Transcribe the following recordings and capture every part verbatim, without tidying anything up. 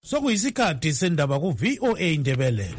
Sokuyisikhathi sendaba ku V O A Ndebele.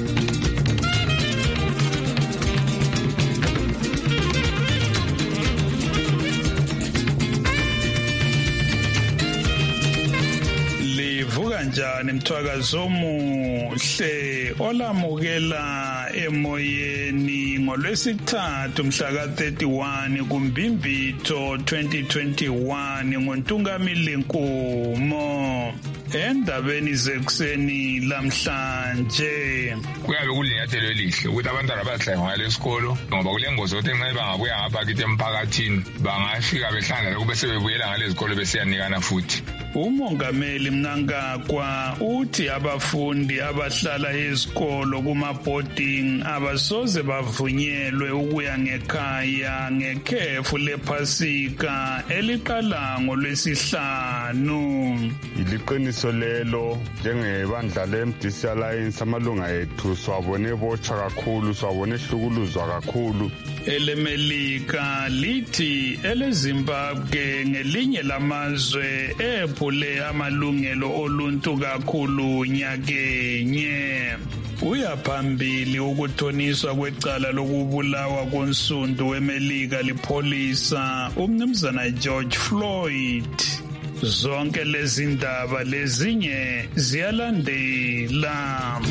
Kanjani mthwakazo omuhle olamukela emoyeni ngolwesithathu mhla ka thirty-one kuMbimbitho twenty twenty-one ngoNtungamili Nkumo. Endabeni zekuseni lamhlanje kuyabe kulinyathelo elihle ukuthi abantwana bahlangana lesikolo ngoba kulengozi ukuthi nxa bangabuya ngapha emphakathini bangafika behlangana kube sebebuyela ngale zikolo besiyanikana futhi. Umongameli Mnangagwa uthi abafundi abahlala ezikolo kuma boarding abasoze bavunyelwe ukuya ngekhaya ngekhefu lephasika eliqala ngolwesihlanu. Iliqiniso lelo njengebandla le-M D C Alliance amalunga ethu swabone botsha kakhulu swabone hlukuluzwa kakhulu. Elemelika lithi eleZimbabwe ngelinye lamazwe ephule amalungelo oluntu kakhulu nyakenye. Uyaphambili ukuthoniswa kwecala lokubulawa konsundu weMelika lipholisa umnumzana George Floyd. Zonke lezi ndaba lezinye ziyalandela.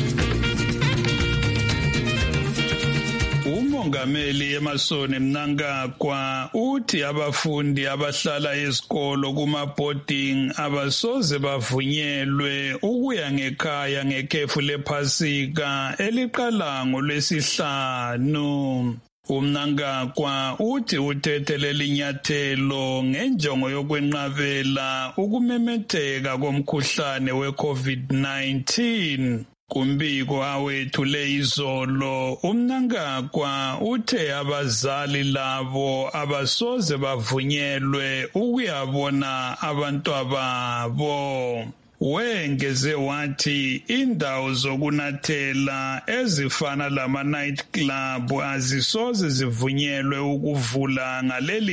Umongameli Emerson Mnangagwa uthi abafundi abahlala ezikolo kuma boarding abasoze bavunyelwe ukuya ngekhaya ngekhefu lephasika eliqala ngolwesihlanu. Umnangagwa uthi uthethelele inyathelo ngenjongo yokwenqabela ukumemetheka komkhuhlane we-COVID nineteen. Kumbiko awethule izolo uMnangagwa uthe abazali labo abasoze bavunyelwe ukuyabona abantwababo. Wengeze wathi indawo zokunathela ezifana lama night club azisoze zivunyelwe ukuvula ngaleli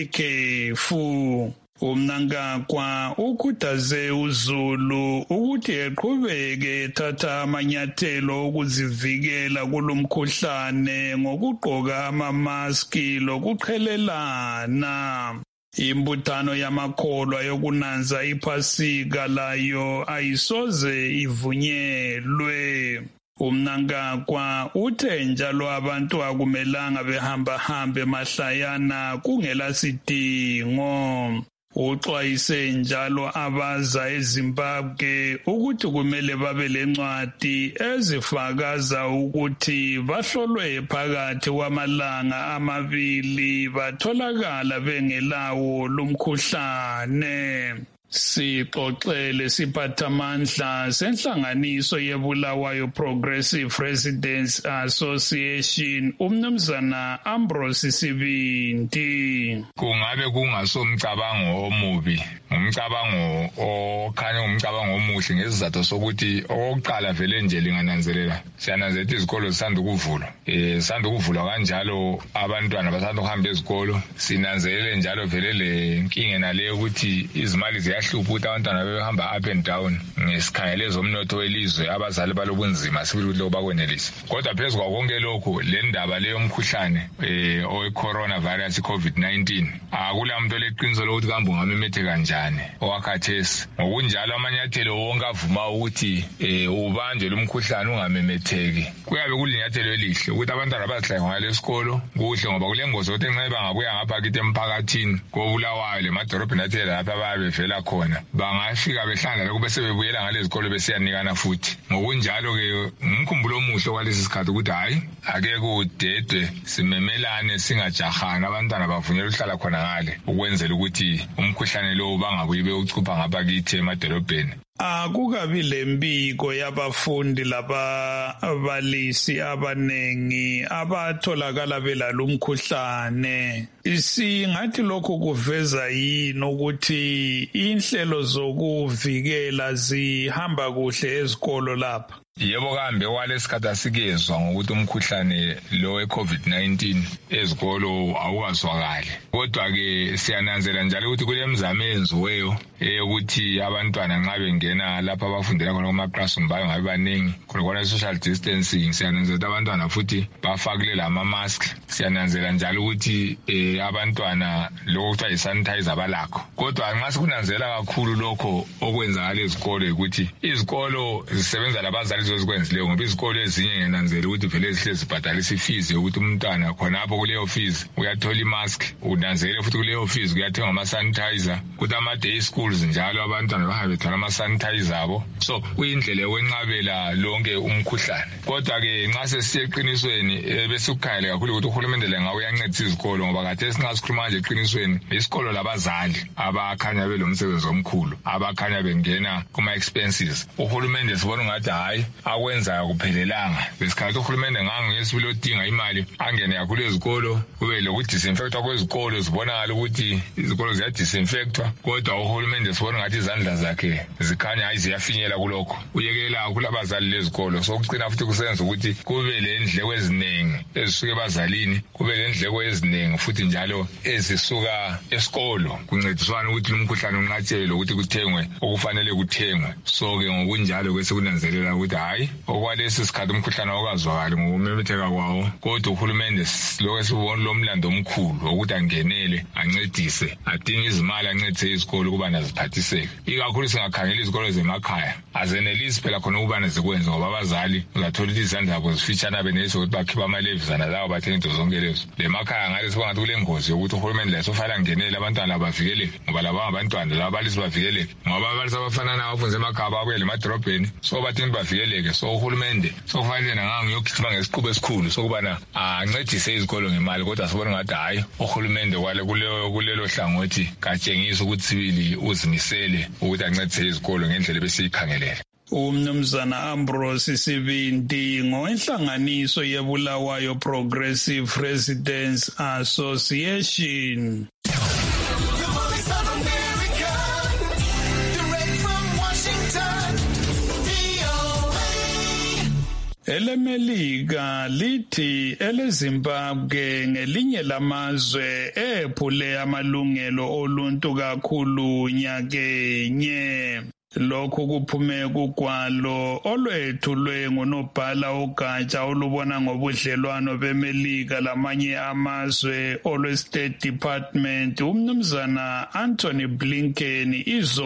khefu. Umnangagwa ukhuthaze uZulu ukuthi eqhubeke ethatha amanyathelo okuzivikela kulomkhuhlane ngokugqoka amamaski lokuqhelelana. Imbuthano yamakholwa yokunanza iphasika layo ayisoze ivunyelwe. Umnangagwa uthe njalo abantu akumelanga behamba hambe mahlayana kungela sidingo. Uxwayise njalo abaza eZimbabwe ukuthi kumele babe lencwadi ezifakaza ukuthi bahlolwe phakathi kwamalanga amabili batholakala bengelawo lumkhuhlane. Sixoxele siphathamandla senhlanganiso yeBulawayo Progressive Residents Association umnumzana Ambrose Sibindi. Kungabe kungasomcabango omubi, umcabango okhanya umcabango omuhle ngesizathu sokuthi oqala vele nje lingananzelela siyananzelela izikolo zisanda ukuvulwa eh sanda ukuvulwa kanjalo abantwana basanda ukuhamba ezikolo sinanzelele njalo vele le nkinga nale ukuthi izimali ziyahlupha ukuthi abantwana behamba up and down ngesikhangele zomnotho welizwe abazali balobunzima sibili ukuthi bakwenelise. Kodwa phezulu konke lokho le ndaba leyo mkhuhlane eh owe coronavirus COVID nineteen akulamuntu leqiniso lokuthi kambe ungamemetheka kanjani owakhathesi. Ngokunjalo amanyathelo wonke avuma ukuthi eh ubanjwe lumkhuhlane ungamemetheki. Kuyabe kulinyathelo elihle ukuthi abantwana bazihlangana lesikolo kuhle ngoba kulengozi ukuthi nxa bangabuya ngapha kithi emphakathini koBulawayo lemadolobheni athile lapha babe vela khona bangafika behlangana kube sebebuyela ngale zikolo besiyanikana futhi. Ngokunjalo ke umkhumbulo omuhle kwalesi sikhathi ukuthi hayi ake kudedwe simemelane singajahana abantwana bavunyelwe ukuhlala khona ngale ukwenzela ukuthi umkhuhlane lo bangabuyi bewucupha ngapha kithi emadolobheni. Akukabi lempiko yabafundi lababalisi abanengi abatholakala belalumkhuhlane. Singathi lokho kuveza yini ukuthi inhlelo zokuvikela zihamba kuhle ezikolo lapha? Yebo kambe kwalesikhathi asikezwa ngokuthi umkhuhlane lo we-COVID nineteen ezikolo awukazwakali. Kodwa ke siyananzela njalo ukuthi kulemizamo eyenziweyo ukuthi abantwana nxa bengena lapha abafundela khona kuma-classroom bayo ngabe baningi khona social distancing. Siyananzela abantwana futhi bafakile lama-mask. Siyananzela njalo ukuthi abantwana lokho kuthiwa yi-sanitizer balakho. Kodwa nxa sikunanzela kakhulu lokho okwenzakala ezikolo ukuthi izikolo zisebenza labazali zozikwenzileyo ngoba izikolo ezinye ngenanzela ukuthi vele zihlezi zibhadalisa ifizi yokuthi umntwana khonapho kuleyo fizi uyathola imask, unanzele futhi kuleyo fizi kuyathenga ama-sanitizer, kuthi ama-day schools njalo abantwana bahambe bethwala ama-sanitizer abo. So kuyindlela yokwenqabela lonke umkhuhlane. Kodwa-ke nxa sesiya eqinisweni besikukhangele kakhulu ukuthi uhulumende lenga uyancedisa izikolo ngoba khathesi nxa sikhuluma nje eqinisweni isikolo labazali abakhanya belomsebenzi omkhulu abakhanya bengena kuma-expenses. Uhulumende sibona ngathi hayi akwenzayo kuphelelanga. Besikhathi uhulumende ngangiyesibili odinga imali angene kakhulu ezikolo kube lokudisinfectwa kwezikolo zibonakala ukuthi izikolo ziyadisinfectwa. Kodwa uhulumende sibona ngathi izandla zakhe zikhanya hayi ziyafinyela kulokho. Uyekela kakhulu abazali lezikolo sokucina futhi kusenza ukuthi kube lendleko eziningi ezisuka ebazalini, kube lendleko eziningi futhi njalo ezisuka esikolo kuncediswana ukuthi umkhuhlane unqatshelwe ukuthi kuthengwe okufanele kuthengwe. So ke ngokunjalo kwese kunanzelela ukuthi hayi okwalesi sikhathi umkhuhlane awukazwakali ngokumemetheka kwawo. Kodwa uhulumende lokho esibona lo mlando omkhulu ukuthi angenele ancedise adinga izimali ancedise izikolo kuba naziphathiseke. Ikakhulu singakhangela izikolo zemakhaya azenelisi phela khona ukuba nezikwenze ngoba abazali uzathola ukuthi izandla zabo zifitshana benelisi ukuthi bakhipha amalevizana lawo bathenga into zonke lezo. Lemakhaya ngale sibangathi kule ngozi yokuthi uhulumende leso fanele angenele abantwana abavikeleke ngoba laba abantwana laba abalisi bavikeleke ngoba abalisi abafana nabafunze emakhaya babuye lemadrobheni so bathini bavikeleke. So uhulumende sokufanele nanga ngiyogijima ngesiqubu esikhulu sokubana ancedise izikolo ngemali. Kodwa sibona ngathi hayi uhulumende kwale kulelo kulelo hlangothi katshengisa ukuthi sibili uzimisele ukuthi ancedise izikolo ngendlela besiyikhangelele. Umnumzana Ambrose Sibindi ngowenhlanganiso yebulawayo Progressive Residents Association. EleMelika lithi eleZimbabwe ngelinye lamazwe ephule amalungelo oluntu kakhulu nyakenye. Lokhu kuphume kugwalo olwethulwe ngunobhala ogatsha olubona ngobudlelwano beMelika lamanye amazwe olwe-State Department umnumzana Anthony Blinken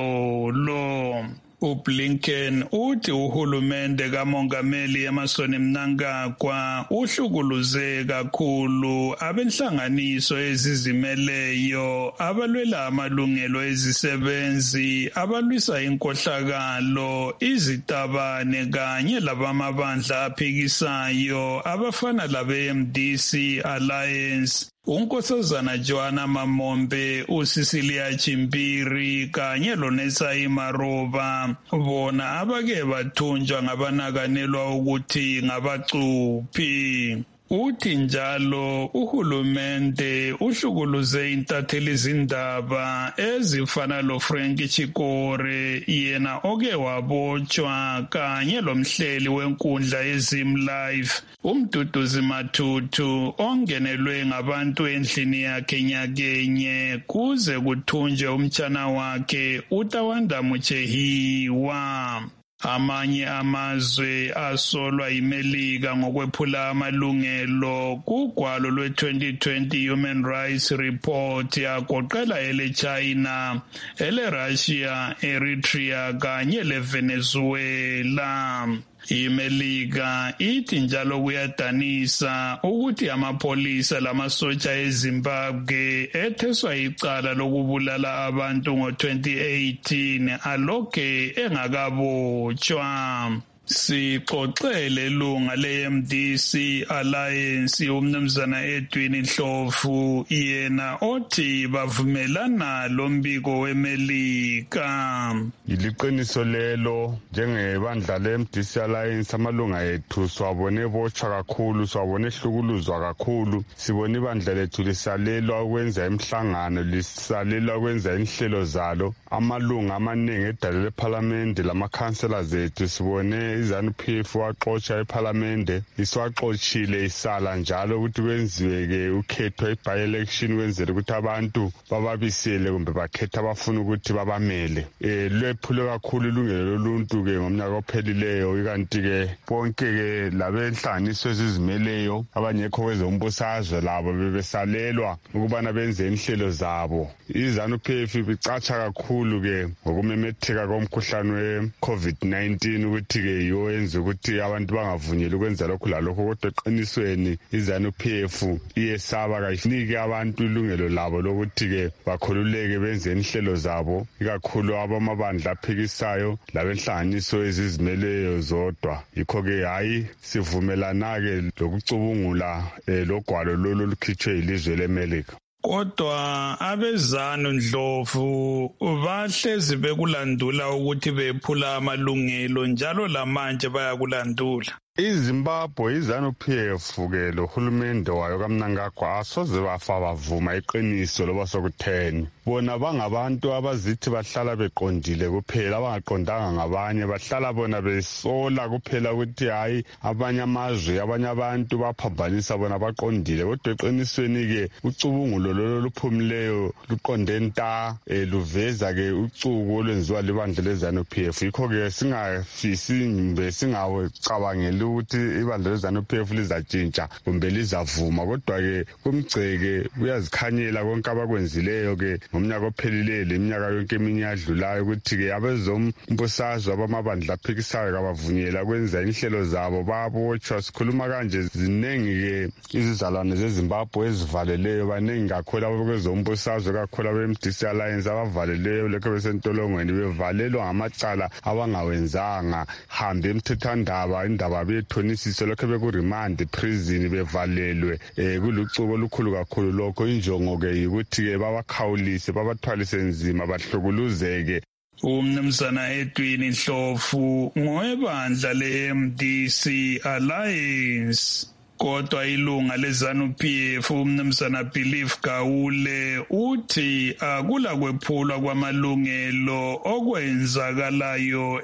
izolo. uBlinken uthi uhulumende kamongameli Emmerson Mnangagwa uhlukuluze kakhulu abenhlanganiso ezizimeleyo abalwela amalungelo ezisebenzi abalwisa inkohlakalo izitabane kanye labamabandla aphikisayo abafana labe-M D C Alliance. Unkosazana Joanna Mamombe, uCecilia Chimpiri kanye loNetsai Maroba bona abake bathunjwa ngabanakanelwa ukuthi ngabacuphi. Uthi njalo uhulumende uhlukuluze intatheli izindaba ezifana loFrank Chikore yena oke wabotshwa kanye lomhleli wenkundla yeZim Live uMduduzi Mathuthu ongenelwe ngabantu endlini yakhe nyakenye kuze kuthunjwe umtshana wakhe uTawanda Muchehiwa. Amanye amazwe asolwa iMelika ngokwephula amalungelo kugwalo lwe-twenty twenty Human Rights Report yagoqela ele-China, ele-Russia, Eritrea kanye le-Venezuela. iMelika ithi njalo kuyadanisa ukuthi amapolisa lamasotsha eZimbabwe etheswa icala lokubulala abantu ngo-twenty eighteen alokhe engakabotshwa. sixoxele ilunga le-M D C Alliance umnumzana Edwin Ndlovu yena othi bavumelana lombiko weMelika. Iliqiniso lelo njengebandla le-M D C Alliance amalunga ethu siwabone botshwa kakhulu, siwabone ehlukuluzwa kakhulu, sibone ibandla lethu lisalelwa ukwenza imihlangano, lisalelwa ukwenza inhlelo zalo, amalunga amaningi edale lephalamende lamakhansela zethu sibone iZANU P F waxotsha ephalamende, isiwaxotshile isala njalo ukuthi kwenziwe-ke ukhetho i-by-election kwenzela ukuthi abantu bababisele kumbe bakhetha abafuna ukuthi babamele. Eh lwephule kakhulu ilungelo loluntu-ke ngomnyaka ophelileyo, ikanti-ke bonke-ke labenhlanganiso ezizimeleyo abanyekho kwezombusazwe labo bebesalelwa ukubana benze inhlelo zabo. iZANU P F ibicatsha kakhulu-ke ngokumemetheka komkhuhlane we-COVID nineteen ukuthi-ke yiwo yenza ukuthi abantu bangavunyelwa ukwenza lokhu lalokho, kodwa eqinisweni iZANU P F iyesaba kayisinike abantu ilungelo labo lokuthi-ke bakhululeke benze inhlelo zabo, ikakhulu abamabandla aphikisayo labenhlanganiso ezizimeleyo zodwa. Yikho-ke hayi sivumelana-ke lokucubungula eh, logwalo lolu lukhitshwe yilizwe leMelika. Kodwa abeZANU Ndlovu bahlezi bekulandula ukuthi bephula amalungelo njalo lamanje bayakulandula. iZimbabwe iZANU P F ke lo hulumende wayo kaMnangagwa asoze bafa bavuma iqiniso loba sokutheni. Bona bangabantu abazithi bahlala beqondile kuphela, abangaqondanga ngabanye, bahlala bona besola kuphela ukuthi hayi abanye amazwe abanye abantu baphambanisa bona baqondile, kodwa eqinisweni ke ucubungulo lolo luphumileyo luqonde nta eh, luveza ke ucuku olwenziwa libandla leZANU P F. Yikho ke singafisi mbe singawecabangela ukuthi ibandla leZANU P F lizatshintsha kumbe lizavuma, kodwa-ke kumgceke uyazikhanyela konke abakwenzileyo-ke ngomnyaka ophelileyo leminyaka yonke eminye yadlulayo ukuthi-ke abezombusazwe abamabandla aphikisayo kabavunyela kwenza inhlelo zabo, babotshwa. Sikhuluma kanje ziningi-ke izizalwane zeZimbabwe ezivaleleyo, baningi kakhulu abezombusazwe kakhulu abe-M D C Alliance abavaleleyo lekho besentolongweni bevalelwa ngamacala abangawenzanga. Hambe emthethwandaba indaba bethonisise lokho bekurimandi prison bevalelwe, eh kulucubo olukhulu kakhulu lokho. Injongo-ke yikuthi-ke babakhawulise babathwalise nzima bahlukuluzeke. Umnumzana Edwin Ndlovu ngowebandla le-M D C Alliance. Kodwa ilunga leZANU P F umnumzana Believe Gawule uthi akula kwephulwa kwamalungelo okwenzakalayo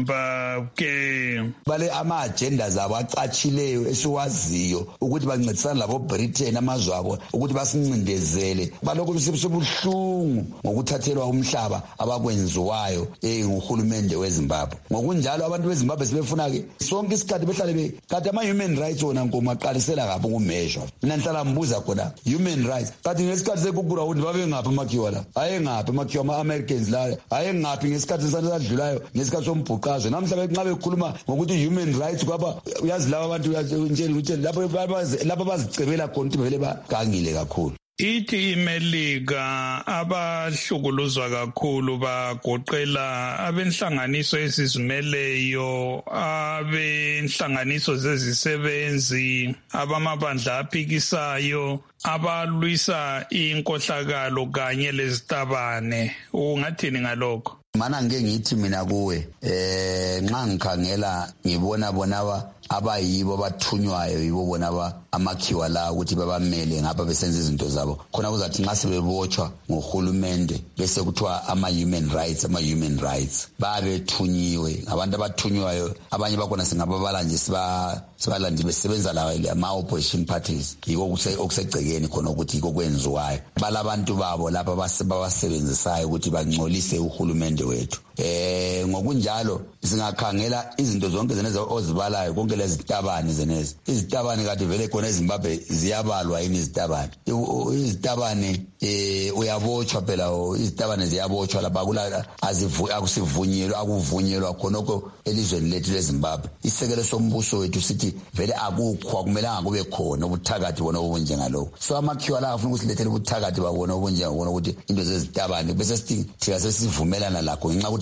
eZimbabwe. Bale ama agenda zabo acatshileyo esiwaziyo ukuthi bancedisana labo Britain amazwe abo ukuthi basincindezele, balokhu sebuhlungu ngokuthathelwa umhlaba abakwenziwayo eh nguhulumende weZimbabwe. Ngokunjalo abantu beZimbabwe sebefuna ke sonke isikhathi behlale be kanti ama human rights wona nkoma qalisela ngapha kumeshwa. Mina ngihlala ngibuza khona human rights kanti ngesikhathi sekugura ukuthi babe ngapha amakhiwa la, aye ngapha amakhiwa ama-Americans la, aye ngaphi ngesikhathi sadlulayo ngesikhathi sombhuqazwe. Namhla nxa bekhuluma ngokuthi human rights kwaba uyazi laba abantu uyatshela ukuthi lapho lapho bazicebela khona ukuthi vele bagangile kakhulu. Ithi iMelika abahlukuluzwa kakhulu bagoqela abenhlanganiso ezizimeleyo, abenhlanganiso zezisebenzi, abamabandla aphikisayo, abalwisa inkohlakalo kanye lezitabane. Ungathini ngalokho? Mana ngeke ngithi mina kuwe eh nxa ngikhangela ngibona bona abayibo bathunywayo yibo bona amakhiwa la ukuthi babamele ngapha besenza izinto zabo, khona kuzathi nxa sebebotshwa ngohulumende bese kuthiwa ama-human rights ama-human rights babethunyiwe. Abantu abathunywayo abanye bakhona singababala nje sibalandi besebenza la ama-opposition parties, yiko okusegcekeni khona ukuthi yiko kwenziwayo. Balabantu babo lapha babasebenzisayo ukuthi bangcolise uhulumende wethu. Eh ngokunjalo singakhangela izinto zonke zeneza ozibalayo konke lezi zitabane zeneza izitabane kade vele khona eZimbabwe ziyabalwa yini izitabane izitabane eh uyabotshwa phela izitabane ziyabotshwa lapha kula akusivunyelwa akuvunyelwa khonoko elizweni lethu leZimbabwe. Isekelo sombuso wethu sithi vele akukho akumelanga kube khona ubuthakathi bona obunje ngalokho. So amakhiwa la afuna ukusilethela ubuthakathi babona obunje ngona ukuthi into zezitabane bese sithi thina sesivumelana lakho ngenxa ukuthi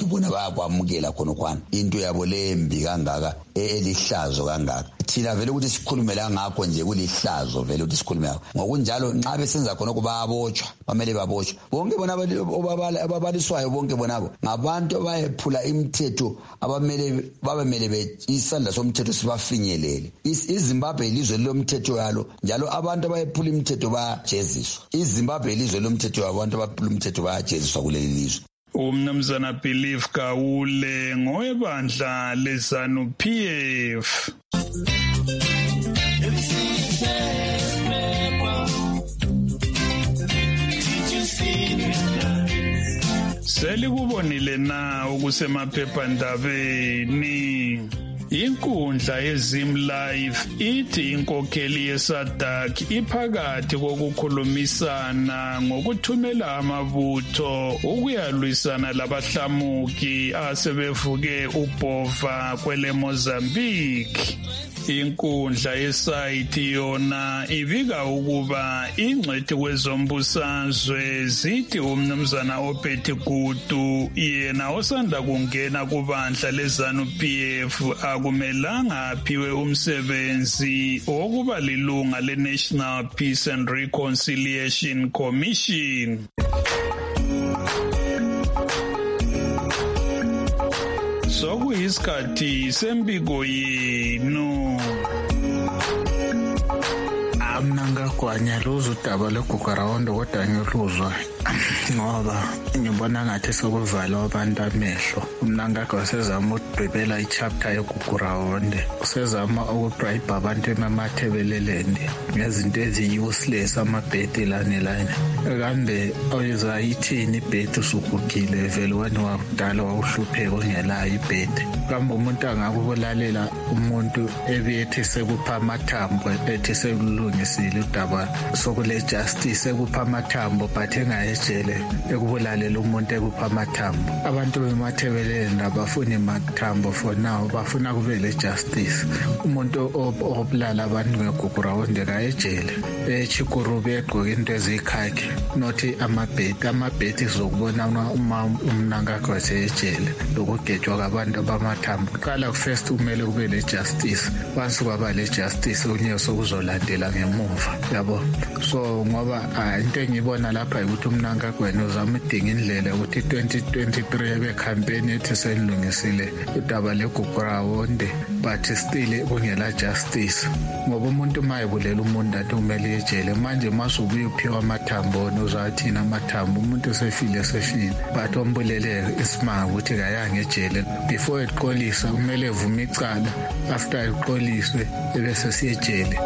bona bayakwamukela khona kwana into yabo lembi kangaka elihlazo kangaka. Thina vele ukuthi sikhulumela ngakho nje kulihlazo vele ukuthi sikhulume ngakho. Ngokunjalo nxa besenza khona kubabotshwa bamele babotshwe. Bonke bona ababaliswayo bonke bonabo ngabantu abayephula imithetho abamele babemele isandla somthetho sibafinyelele. iZimbabwe ilizwe lomthetho yalo njalo abantu abayephula imithetho bayajeziswa. iZimbabwe ilizwe lomthetho yabantu abaphula umthetho bayajeziswa kuleli lizwe. Umnumzana Believe Kawule ngowebandla leZanu P F. Selikubonile na ukusemaphephandabeni inkundla yeZim Live ithi inkokheli yeSADC iphakathi kokukhulumisana ngokuthumela amabutho ukuyalwisana labahlamuki asebevuke ubhova kwele Mozambique. Inkundla yesayithi yona ibika ukuba ingcwethi kwezombusazwe zithi umnumzana oPhethe Gutu yena osanda kungena kubandla leZanu P F akumelanga aphiwe umsebenzi wokuba lilunga leNational Peace and Reconciliation Commission. Sokuyisikhathi sembiko yenu. Mina ngagwanya luzo udaba leGugurawonde kodwa ngiluzwa ngoba ngibona ngathi sokuvala abantu amehlo. Mina ngakho sezama ukudwebela ichapter yeGugurawonde, sezama ukubribe abantu emathebeleleni ngezinto ezi-useless amabhedi lane lane. Kambe oyizwa yithini ibhedi usugugile vele wena wakudala wawuhlupheka ongelayo ibhedi. Kambe umuntu angakubulalela umuntu ebethi sekupha amathambo ethi sekulungisile udaba sokule justice ekupha amathambo but engayejele ekubulalela umuntu ekupha amathambo. Abantu bemathebeleni abafuni amathambo for now, bafuna kube le justice. Umuntu obulala abantu ngeGugurawonde kayejele eChikurubi egqoka into ezikhakhi nothi amabhedi amabhedi zokubona uma umnangakho wasejele lokugejwa kwabantu abamathambo. Qala first kumele kube le justice, once kwaba le justice unye sokuzolandela ngemuva yabo. So ngoba into engibona lapha ukuthi umnangagwena uzama udinga indlela ukuthi twenty twenty-three ebe campaign ethi senilungisile udaba leGugurawonde but still kungela justice. Ngoba umuntu mayebulela umuntu athi kumele ejele manje masubuye uphiwa amathambo nozathina amathambo umuntu sefile sefile but ombuleleke isimanga ukuthi kayanga ejele before eqolisa kumele evume icala after eqoliswe ebese siyejele.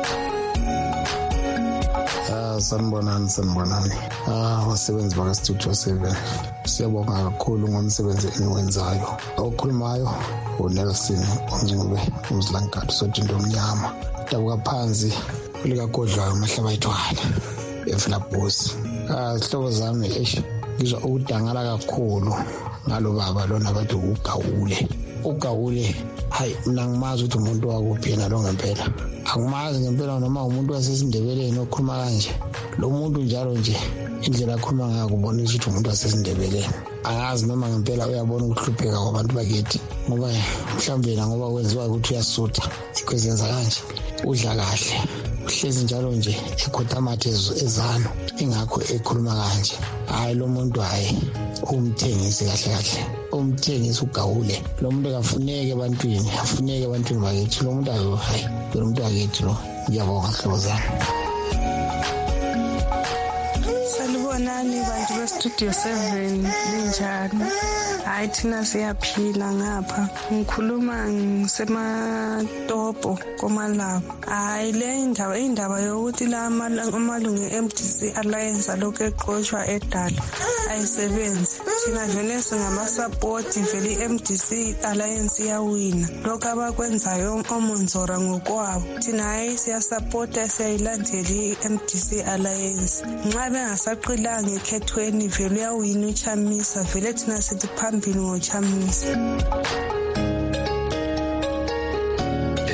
Sanibonani sanibonani ah wasebenzi baka Studio seven siyabonga kakhulu ngomsebenzi eniwenzayo. Okhulumayo uNelson Ongcube uMzlankatho sojindo omnyama dabuka phansi likagodlayo mahlaba ithwala eFlabos. Ah sihlobo zami eish ngizwa ukudangala kakhulu ngalo baba lona bathi uGawule. uGawule hayi mina ngimazi ukuthi umuntu wakuphi yena lo ngempela. Akumazi ngempela noma umuntu wasesindebeleni okhuluma kanje. Lo muntu njalo nje indlela akhuluma ngayo kubonisa ukuthi umuntu wasesindebeleni. Angazi noma ngempela uyabona ukuhlupheka kwabantu bakithi ngoba mhlawumbe na ngoba kwenziwa ukuthi uyasutha ikwezenza kanje udla kahle uhlezi njalo nje ekhothamathe ezano ingakho ekhuluma kanje. Hayi lo muntu hayi umthengisi kahle kahle umthengisi uGawule. Lo muntu akafuneke ebantwini afuneke ebantwini bakithi lo muntu ayo hayi lo muntu akithi lo. Ngiyabonga hlobo zami. Sanibonani bantu beStudio seven linjani? Hayi thina siyaphila ngapha. Ngikhuluma ngisematopo komalabo. Hayi le indaba indaba yokuthi la amalungu e-M D C Alliance lokho eqoshwa edala ayisebenzi. Thina vele singamasupport vele i-M D C Alliance iyawina. Lokho abakwenzayo omonzora ngokwabo. Thina hayi siyasupporta siyayilandela i-M D C Alliance. Nxa bengasaqilanga ekhethweni vele uyawina uChamisa vele thina sithi phambili ngoChamisa.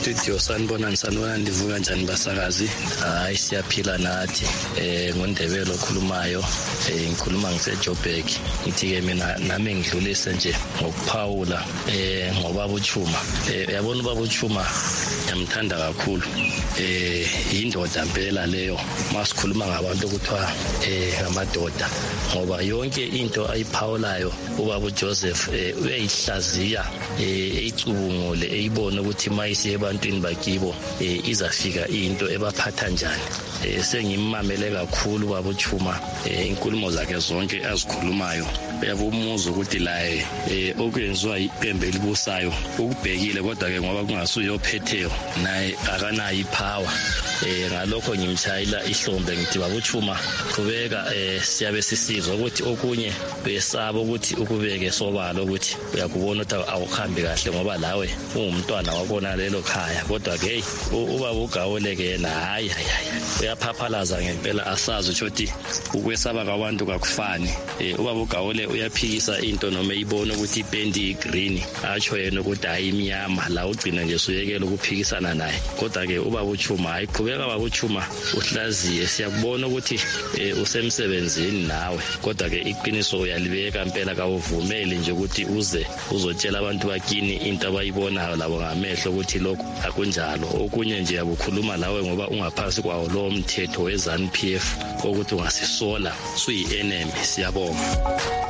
studio sanibonani sanibonani ndivuka njani basakazi hayi siyaphila nathi eh ngondebelo okhulumayo eh ngikhuluma ngiseJoburg ngithi ke mina nami ngidlulise nje ngokuphawula eh ngoba buchuma eh uyabona ubaba uChuma yamthanda kakhulu eh indoda impela leyo masikhuluma ngabantu ukuthiwa eh amadoda ngoba yonke into ayiphawulayo ubaba uJoseph eh uyayihlaziya eh icubungule eyibona ukuthi mayise ebantwini bakibo eh izafika into ebaphatha njani eh sengimamele kakhulu baba uChuma eh inkulumo zakhe zonke azikhulumayo uyabumuza ukuthi la eh okwenziwa iqembe elibusayo ukubhekile kodwa ke ngoba kungasuyophetheyo naye akanayo ipower eh ngalokho ngimchayila ihlombe ngithi baba uChuma qhubeka eh siyabe sisizwa ukuthi okunye besaba ukuthi ukubeke sobala ukuthi uyakubona ukuthi awukhambi kahle ngoba lawe ungumntwana wakona lelo khaya kodwa ke ubaba uGawule ke yena hayi hayi uyaphaphalaza ngempela asazi ukuthi ukwesaba kwabantu kakufani eh ubaba uGawule uyaphikisa into noma eyibona ukuthi ipendi igreen atsho yena ukuthi hayi imnyama la ugcina nje suyekela ukuphikisana naye kodwa ke ubaba uChuma hayi qhubeka baba uChuma uhlaziye siyakubona ukuthi usemsebenzini nawe kodwa ke iqiniso uyalibeka impela kawuvumeli nje ukuthi uze uzotshela abantu bakini into abayibonayo labo ngamehlo ukuthi lokho akunjalo okunye nje yakukhuluma lawe ngoba ungaphasi kwawo lo mthetho weZANU P F ukuthi ungasisola suyi enemy siyabonga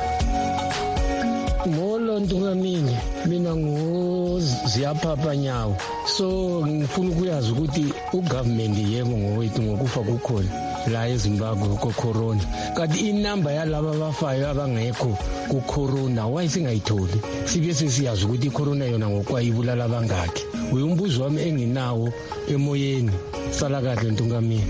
Molo Ntungamini mina nguZiyaphapha Nyawo so ngifuna ukuyazi ukuthi ugovernment yebo ngowethu ngokufa kukhona la eZimbabwe ko corona kanti inamba yalabo abafayo abangekho ku corona wayisingayitholi sibe sesiyazi ukuthi icorona yona ngokwayibulala abangaki uyumbuzo wami enginawo emoyeni sala kahle Ntungamini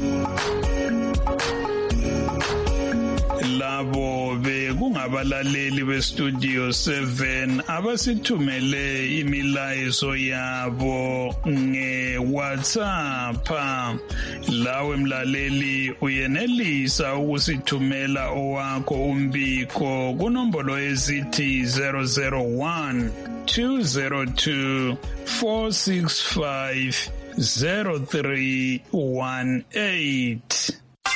labo bekungabalaleli bestudio seven abasithumele imilayezo yabo ngeWhatsApp lawe mlaleli uyenelisa ukusithumela owakho umbiko kunombolo ezithi zero zero one two zero two four six five zero three one eight.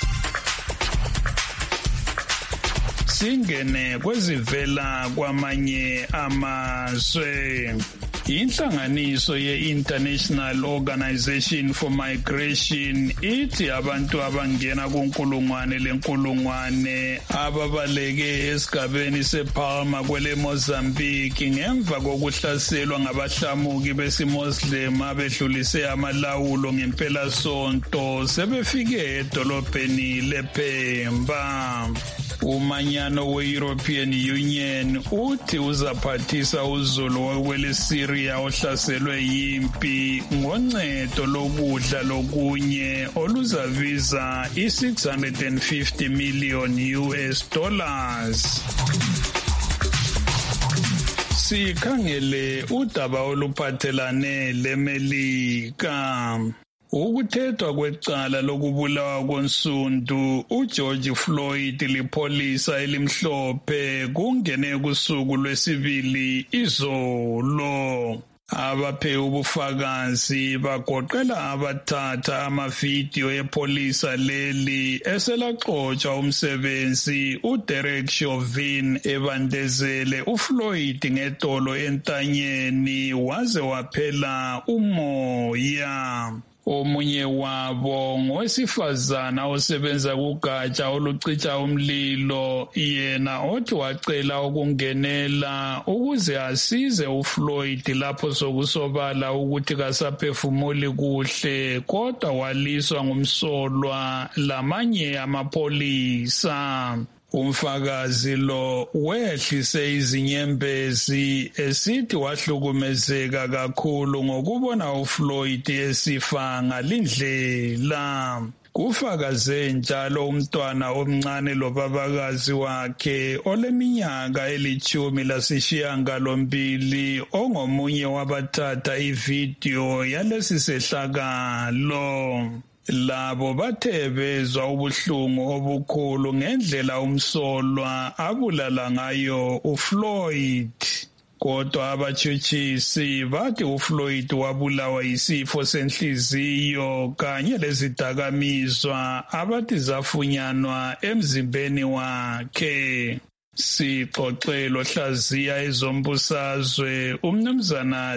Singene kwezivela kwamanye amazwe. Inhlanganiso ye-International Organization for Migration ithi abantu abangena kunkulungwane lenkulungwane ababaleke esigabeni sePalma kwele Mozambique ngemva kokuhlaselwa ngabahlamuki besiMuslim abedlulise amalawulo ngempela sonto sebefike edolobheni lePemba. Umanyano we-European Union uthi uzaphathisa uzulu wakwele Syria ohlaselwe yimpi ngoncedo lokudla lokunye oluzabiza i-six hundred fifty million U S dollars. Sikhangele udaba oluphathelane leMelika. Ukuthethwa kwecala lokubulawa konsundu uGeorge Floyd lipholisa elimhlophe kungene kusuku lwesibili izolo. Abaphe ubufakazi bagoqela abathatha amavidiyo epolisa leli eselaxotsha umsebenzi uDerek Chauvin ebandezele uFloyd ngetolo entanyeni waze waphela umoya. Omunye wabo ngowesifazana osebenza kugatsha olucitsha umlilo yena othi wacela ukungenela ukuze asize uFloyd lapho sokusobala ukuthi kasaphefumuli kuhle kodwa waliswa ngumsolwa lamanye amapolisa. Umfakazi lo wehlise izinyembezi esithi wahlukumezeka kakhulu ngokubona uFloyd esifa ngalindlela. Kufakaze njalo umntwana omncane lobabakazi wakhe oleminyaka elithumi lasishiyangalombili ongomunye wabathatha ividiyo yalesi sehlakalo. Labo bathe bezwa ubuhlungu obukhulu ngendlela umsolwa abulala ngayo uFloyd. kodwa abatshutshisi bathi uFloyd wabulawa yisifo senhliziyo kanye lezidakamizwa abathi zafunyanwa emzimbeni wakhe. Sixoxelo hlaziya ezombusazwe umnumzana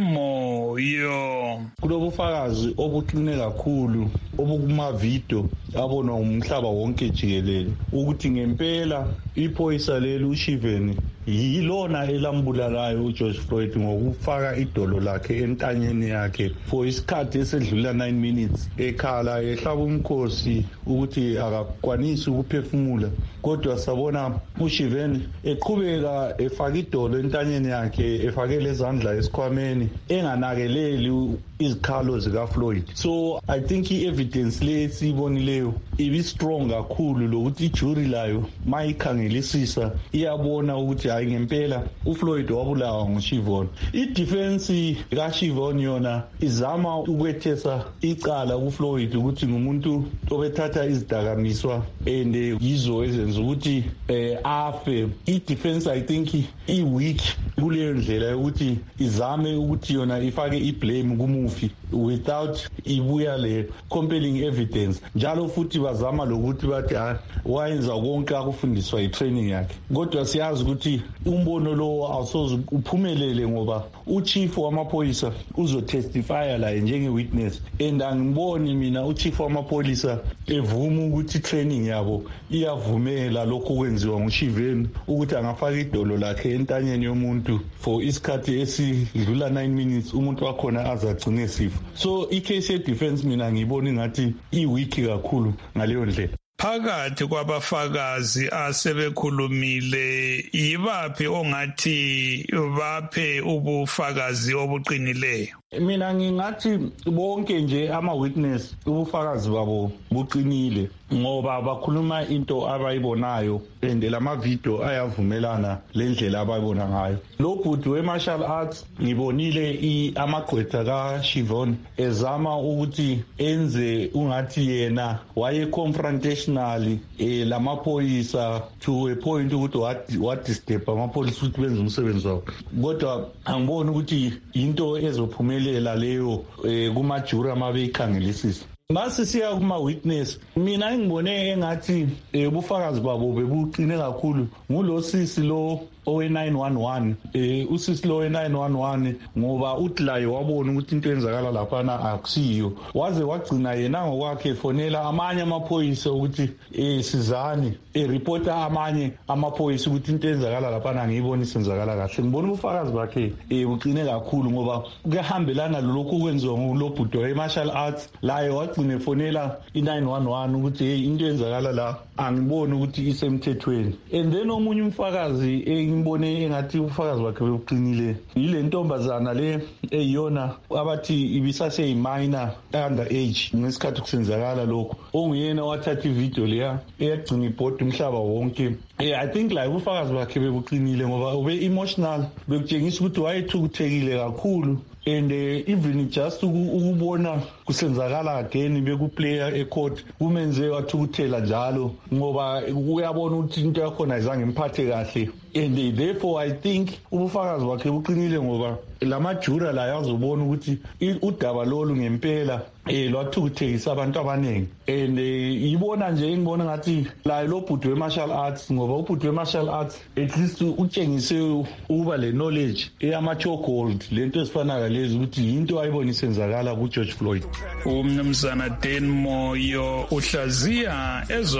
Denmoyo. Kulobufakazi obuqine kakhulu obukuma-video abonwa umhlaba wonke jikelele ukuthi ngempela iphoyisa leli uShiveni yilona elambulalayo uGeorge Floyd ngokufaka idolo lakhe entanyeni yakhe for isikhathi esedlula nine minutes ekhala ehlaba umkhosi ukuthi akakwanisi ukuphefumula, kodwa sabona uShiveni eqhubeka efaka idolo entanyeni yakhe efake lezandla esikhwameni enganakeleli izikhalo zikaFloyd. So I think i-evidence le siyibonileyo ibi strong kakhulu lokuthi ijury layo mayikhangelisisa iyabona ukuthi hayi ngempela uFloyd wabulawa nguShivoni. I-defense kaShivoni yona izama ukwethesa icala kuFloyd ukuthi ngumuntu obethatha izidakamizwa and yizo ezenza ukuthi eh, afe. I-defense I think i-weak kuleyo ndlela yokuthi izame ukuthi yona ifake i-blame kumufi without ibuya le compelling evidence. Njalo futhi bazama lokuthi bathi ah wayenza konke akufundiswa i-training yakhe, kodwa siyazi ukuthi umbono lo awusoze uphumelele ngoba uchief wamaphoyisa uzotestifya la njenge-witness, and angiboni mina uchief wamaphoyisa evuma ukuthi i-training yabo iyavumela lokho kwenziwa nguShiveni ukuthi angafaka idolo lakhe entanyeni yomuntu for isikhathi esidlula nine minutes umuntu wakhona azagcine sifo. So i-case ye-defense mina ngibona ngathi i-weak kakhulu ngaleyo ndlela. Phakathi kwabafakazi asebekhulumile yibaphi ongathi baphe ubufakazi obuqinileyo? Mina ngingathi bonke nje ama-witness ubufakazi babo buqinile ngoba bakhuluma into abayibonayo and lama-video ayavumelana lendlela abayibona ngayo. Lo bhuti we-martial arts ngibonile amagqwetha kaShivoni ezama ukuthi enze ungathi yena waye-confrontational eh, lamaphoyisa to a point ukuthi wadisturb amaphoyisa ukuthi benze umsebenzi wabo, kodwa angiboni ukuthi into ezophumelela leyo eh, kumajuri amabeyikhangelisisa. Mase siya kuma-witness, mina engibone engathi ubufakazi babo bebuqine kakhulu ngulo sisi lo owe nine one one. Eh usisi lo owe nine one one ngoba uthi laye wabona ukuthi into enzakala laphana akusiyo, waze wagcina yena ngokwakhe fonela amanye amaphoyisa ukuthi eh sizani ereporta amanye amaphoyisa ukuthi into enzakala laphana ngiyibona isenzakala kahle. Ngibona ubufakazi bakhe eh buqine kakhulu ngoba kuyahambelana lokho kwenziwa ngulobhudo we-martial arts laye wagcina fonela i-nine one one ukuthi hey into enzakala la angiboni ukuthi isemthethweni. And then omunye umfakazi engibone engathi ubufakazi bakhe buqinile yile ntombazana le eyiyona abathi ibisaseyimina under age ngesikhathi kusenzakala lokho, onguyena wathatha ivideo leya eyagcina ibhodi umhlaba wonke. Eh I think like ubufakazi bakhe bebuqinile ngoba ube emotional, bekutshengisa ukuthi wayethukuthekile kakhulu, and uh, even just ukubona kusenzakala again bekuplayer ecourt kumenze wathukuthela njalo ngoba uyabona ukuthi into yakhona ayizange imphathe kahle. And uh, therefore I think ubufakazi bakhe buqinile ngoba lamajura la yazobona ukuthi udaba lolu ngempela eh lwathukuthekisa abantu abaningi. And uh, ibona nje ngibona ngathi la lo bhuti we-martial arts ngoba ubhuti we-martial arts at least utshengise ukuba le knowledge eyama-chokehold lento ezifana lezi ukuthi into ayibona isenzakala kuGeorge Floyd. Umnumzana Denmoyo uhlaziya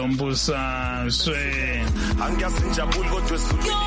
ezombusazwe. Angiyasinjabula kodwa esulwini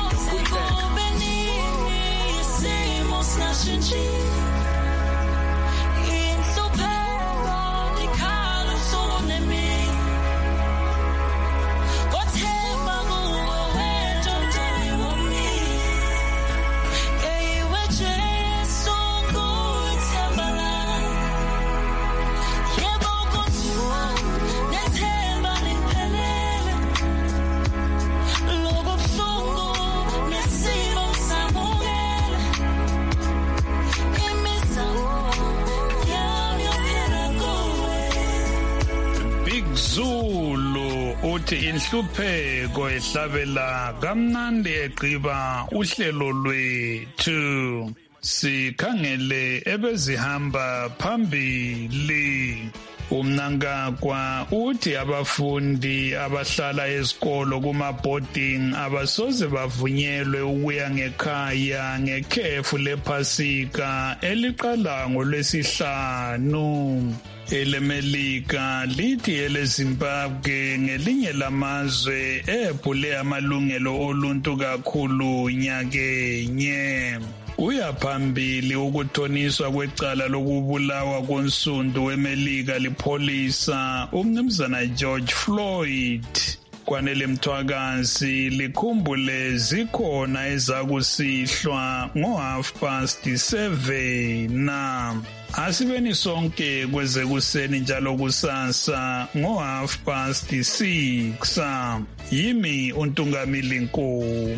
Give me inhlupheko ehlabela kamnandi egqiba uhlelo lwethu. Sikhangele ebezihamba phambili. Umnankagwa uthi abafundi abahlala esikolo kuma-boarding abasoze bavunyelwe ukuya ngekhaya ngekhefu lephasika eliqala ngolwesihlanu. EleMelika lithi eleZimbabwe ngelinye lamazwe ephule amalungelo oluntu kakhulu nyakenye. Uyaphambili ukuthoniswa kwecala lokubulawa konsundu weMelika lipholisa umnumzana George Floyd. Kwanele Mthwakazi likhumbule zikhona ezakusihlwa ngo half past seven na. Asibeni sonke kweze kuseni njalo kusasa ngo half past six. Yimi uNtungamili Nkomo.